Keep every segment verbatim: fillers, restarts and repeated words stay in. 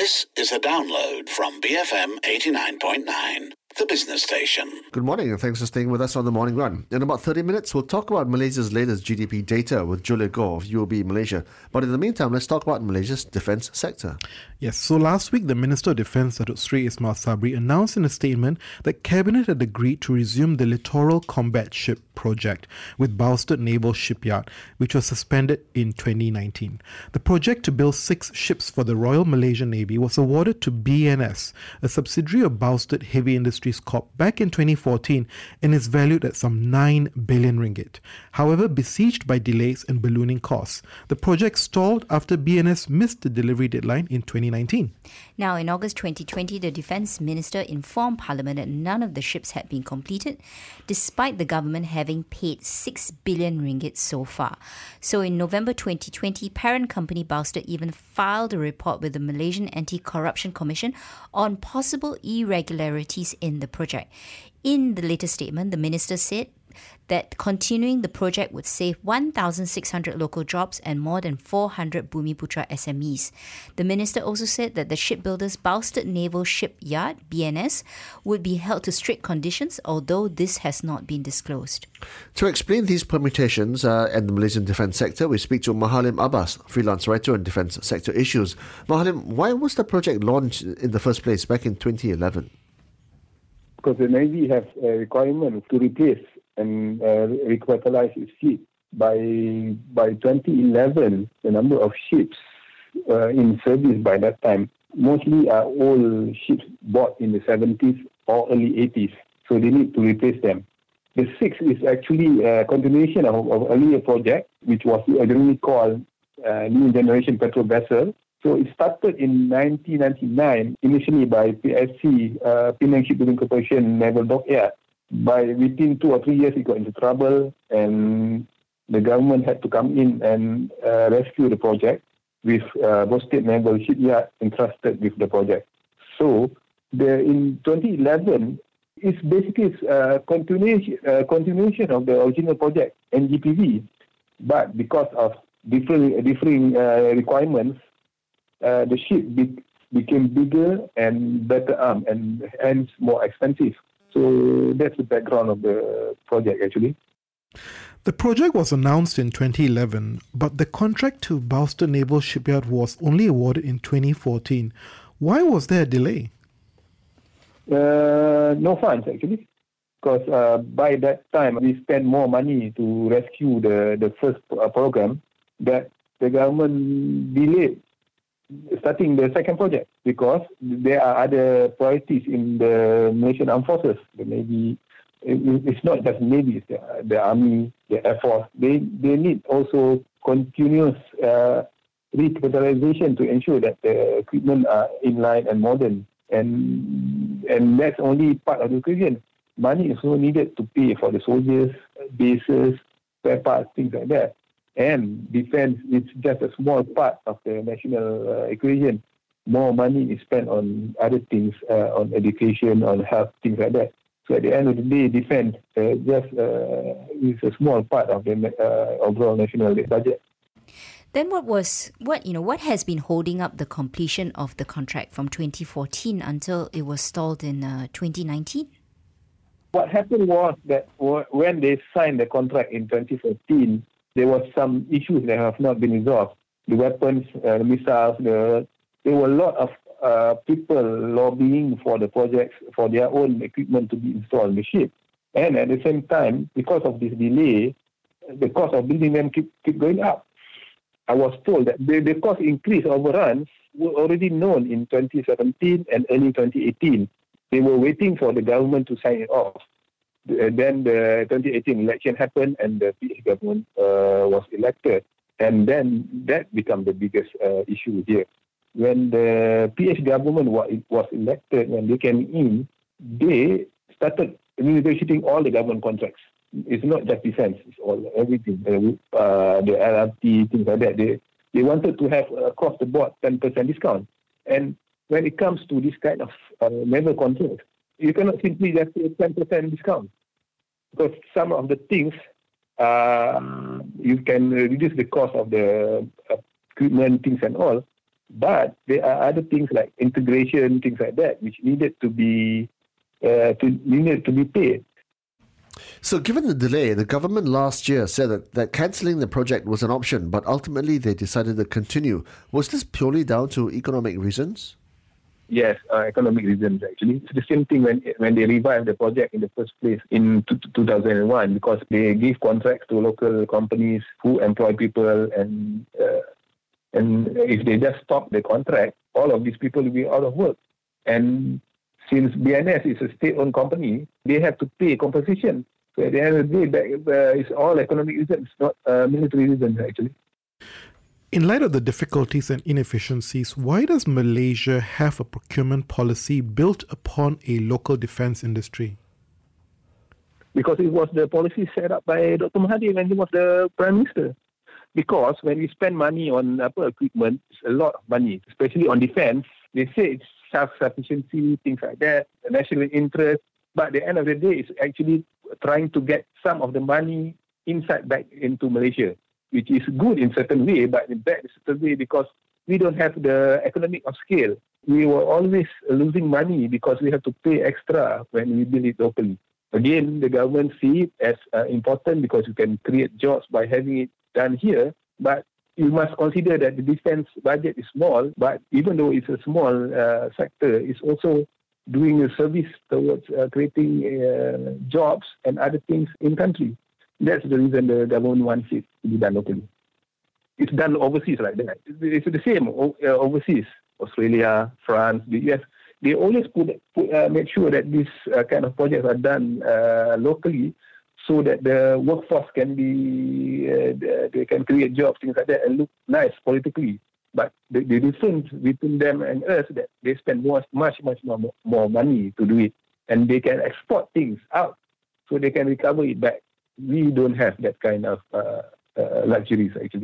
This is a download from B F M eighty-nine point nine, the business station. Good morning and thanks for staying with us on The Morning Run. In about thirty minutes, we'll talk about Malaysia's latest G D P data with Julia Goh of U O B Malaysia. But in the meantime, let's talk about Malaysia's defence sector. Yes, so last week, the Minister of Defence, Datuk Sri Ismail Sabri, announced in a statement that Cabinet had agreed to resume the Littoral Combat Ship project with Balstert Naval Shipyard, which was suspended in twenty nineteen. The project to build six ships for the Royal Malaysian Navy was awarded to B N S, a subsidiary of Balstert Heavy Industries Corp, back in twenty fourteen and is valued at some nine billion ringgit. However, besieged by delays and ballooning costs, the project stalled after B N S missed the delivery deadline in twenty nineteen. Now, in August twenty twenty, the Defence Minister informed Parliament that none of the ships had been completed, despite the government having paid six billion ringgit so far. So in November twenty twenty, parent company Balstert even filed a report with the Malaysian Anti-Corruption Commission on possible irregularities in the project. In the latest statement, the minister said that continuing the project would save one thousand six hundred local jobs and more than four hundred Bumiputra S M Es. The minister also said that the shipbuilders Balstert Naval Shipyard, B N S, would be held to strict conditions, although this has not been disclosed. To explain these permutations uh, and the Malaysian defence sector, we speak to Mahalim Abbas, freelance writer on defence sector issues. Mahalim, why was the project launched in the first place back in twenty eleven? Because the Navy has a requirement to replace and uh, recapitalize its fleet. By by twenty eleven, the number of ships uh, in service by that time mostly are old ships bought in the seventies or early eighties, so they need to replace them. The six is actually a continuation of, of earlier project, which was originally called uh, New Generation Petrol Vessel. So it started in nineteen ninety-nine, initially by P S C, uh, Penang Shipbuilding Corporation Naval Dockyard. By within two or three years, it got into trouble, and the government had to come in and uh, rescue the project with uh, Balstert Naval Shipyard entrusted with the project. So the in twenty eleven, it's basically a continuation, uh, continuation of the original project, N G P V, but because of different differing uh, requirements, Uh, the ship be- became bigger and better armed and hence more expensive. So that's the background of the project actually. The project was announced in twenty eleven, but the contract to Balstert Naval Shipyard was only awarded in twenty fourteen. Why was there a delay? Uh, no funds actually, because uh, by that time we spent more money to rescue the, the first uh, program that the government delayed starting the second project because there are other priorities in the Malaysian Armed Forces. The Navy, it's not just Navy, it's the, the Army, the Air Force. They they need also continuous uh, recapitalization to ensure that the equipment are in line and modern. And and that's only part of the equation. Money is also needed to pay for the soldiers, bases, spare parts, things like that. And defense is just a small part of the national uh, equation. More money is spent on other things, uh, on education, on health, things like that. So at the end of the day, defense uh, just uh, is a small part of the uh, overall national budget. Then what was what you know what has been holding up the completion of the contract from twenty fourteen until it was stalled in uh, twenty nineteen? What happened was that w- when they signed the contract in twenty fourteen, there was some issues that have not been resolved. The weapons, uh, the missiles, the, there were a lot of uh, people lobbying for the projects, for their own equipment to be installed in the ship. And at the same time, because of this delay, the cost of building them keep, keep going up. I was told that the, the cost increase overruns were already known in twenty seventeen and early twenty eighteen. They were waiting for the government to sign it off. Uh, then the twenty eighteen election happened and the P H government uh, was elected. And then that became the biggest uh, issue here. When the P H government was, was elected, when they came in, they started renegotiating all the government contracts. It's not just defense, it's all everything. Uh, the L R T, things like that. They, they wanted to have across the board ten percent discount. And when it comes to this kind of uh, naval contracts, you cannot simply just say ten percent discount. Because some of the things, uh, you can reduce the cost of the uh, equipment, things and all. But there are other things like integration, things like that, which needed to be uh, to, needed to be paid. So given the delay, the government last year said that, that cancelling the project was an option, but ultimately they decided to continue. Was this purely down to economic reasons? Yes, uh, economic reasons actually. It's the same thing when when they revived the project in the first place in two thousand one, because they gave contracts to local companies who employ people, and uh, and if they just stop the contract, all of these people will be out of work. And since B N S is a state-owned company, they have to pay compensation. So at the end of the day, uh, it's all economic reasons, not uh, military reasons actually. In light of the difficulties and inefficiencies, why does Malaysia have a procurement policy built upon a local defence industry? Because it was the policy set up by Doctor Mahathir when he was the Prime Minister. Because when we spend money on uh, equipment, it's a lot of money, especially on defence. They say it's self-sufficiency, things like that, national interest. But at the end of the day, it's actually trying to get some of the money inside back into Malaysia, which is good in certain way, but bad in certain way because we don't have the economic of scale. We were always losing money because we have to pay extra when we build it locally. Again, the government see it as uh, important because you can create jobs by having it done here, but you must consider that the defense budget is small, but even though it's a small uh, sector, it's also doing a service towards uh, creating uh, jobs and other things in country. That's the reason the government wants it to be done locally. It's done overseas like that. It's the same overseas. Australia, France, the U S. They always put, put uh, make sure that these uh, kind of projects are done uh, locally, so that the workforce can be, uh, they can create jobs, things like that, and look nice politically. But the, the difference between them and us is that they spend more, much, much more, more money to do it, and they can export things out, so they can recover it back. We don't have that kind of uh, uh, luxuries, actually.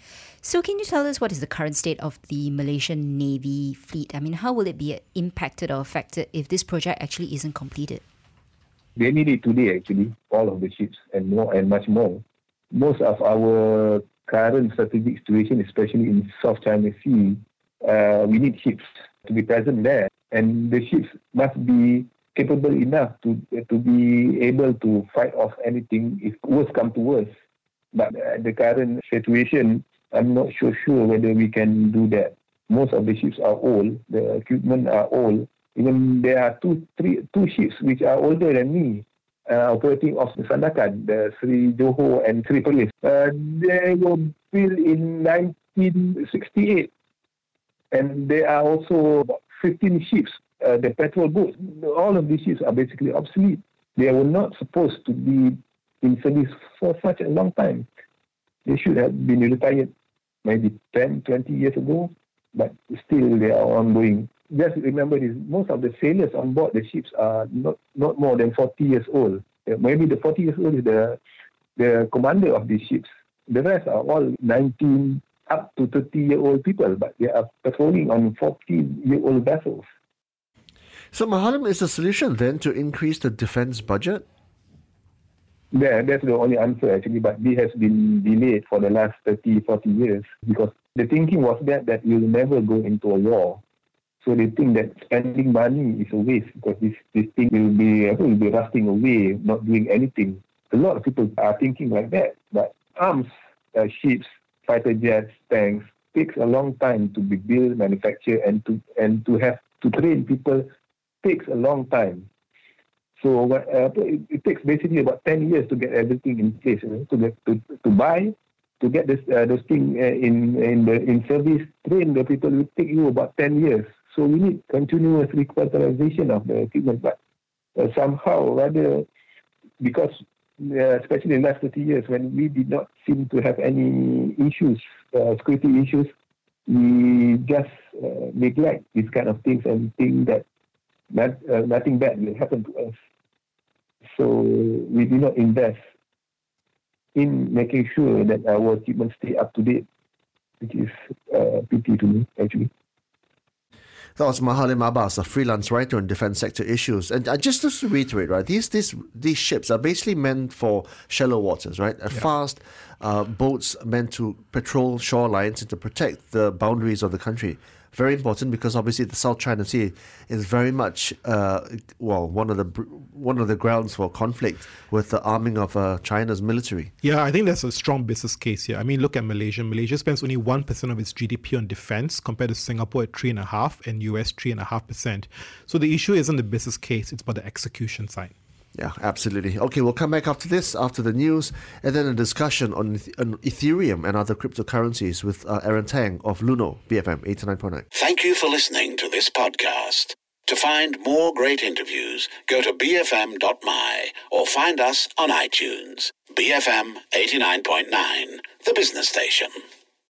So can you tell us what is the current state of the Malaysian Navy fleet? I mean, how will it be impacted or affected if this project actually isn't completed? They need it today, actually, all of the ships and more and much more. Most of our current strategic situation, especially in South China Sea, uh, we need ships to be present there. And the ships must be capable enough to to be able to fight off anything if worse come to worse. But uh, the current situation, I'm not so sure whether we can do that. Most of the ships are old, the equipment are old. Even there are two, three, two ships which are older than me, uh, operating off the Sandakan, the Sri Johor and Sri Perlis. Uh, they were built in nineteen sixty-eight, and there are also about fifteen ships, uh, the petrol boats. All of these ships are basically obsolete. They were not supposed to be in service for such a long time. They should have been retired maybe ten, twenty years ago, but still they are ongoing. Just remember this, most of the sailors on board the ships are not, not more than forty years old. Uh, maybe the forty years old is the, the commander of these ships. The rest are all nineteen up to thirty-year-old people, but they are patrolling on forty-year-old vessels. So, Mahalim, is the solution then to increase the defense budget? Yeah, that's the only answer actually, but this has been delayed for the last thirty, forty years because the thinking was that, that we'll never go into a war. So they think that spending money is a waste because this, this thing will be, will be rusting away, not doing anything. A lot of people are thinking like that, but arms, uh, ships, fighter jets, tanks, takes a long time to be built, manufactured, and to and to have to train people takes a long time. So uh, it, it takes basically about ten years to get everything in place, you know, to get to, to buy, to get this uh, those things uh, in in the in service, train the people. It will take you about ten years. So we need continuous revitalization of the equipment, but uh, somehow rather because uh, especially in the last thirty years when we did not seem to have any issues, uh, security issues, we just uh, neglect these kind of things and think that not, uh, nothing bad will happen to us. So we do not invest in making sure that our equipment stay up to date, which is uh, pity to me, actually. That was Mahalim Abbas, a freelance writer on defense sector issues. And uh, just to reiterate, right, these these these ships are basically meant for shallow waters, right? Uh, Yeah. Fast uh, boats meant to patrol shorelines and to protect the boundaries of the country. Very important because obviously the South China Sea is very much uh, well one of the br- one of the grounds for conflict with the arming of uh, China's military. Yeah, I think there's a strong business case here. I mean, look at Malaysia. Malaysia spends only one percent of its G D P on defense compared to Singapore at three point five percent and U S three point five percent. So the issue isn't the business case, it's about the execution side. Yeah, absolutely. Okay, we'll come back after this, after the news, and then a discussion on, Eth- on Ethereum and other cryptocurrencies with uh, Aaron Tang of Luno, B F M eighty-nine point nine. Thank you for listening to this podcast. To find more great interviews, go to b f m dot m y or find us on iTunes. B F M eighty-nine point nine, the business station.